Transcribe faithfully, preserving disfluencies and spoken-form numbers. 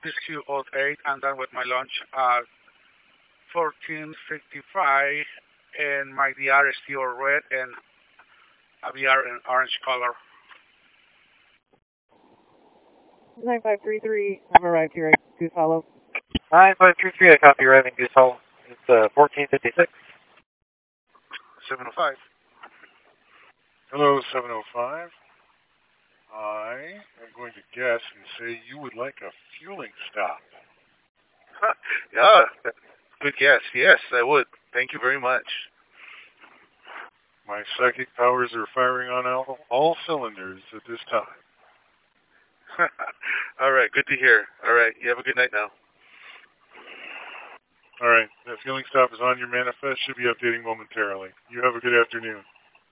This Q O eight. I'm done with my lunch at fourteen fifty-five, and my D R is still red and a V R in orange color. nine five three three, I've arrived here at Goose Hollow. nine five three three, I copy arriving Goose Hole. It's uh, fourteen fifty-six. seven oh five. Hello, seven oh five. I am going to guess and say you would like a fueling stop. Yeah, good guess. Yes, I would. Thank you very much. My psychic powers are firing on all, all cylinders at this time. All right, good to hear. All right, you have a good night now. All right, that fueling stop is on your manifest. Should be updating momentarily. You have a good afternoon.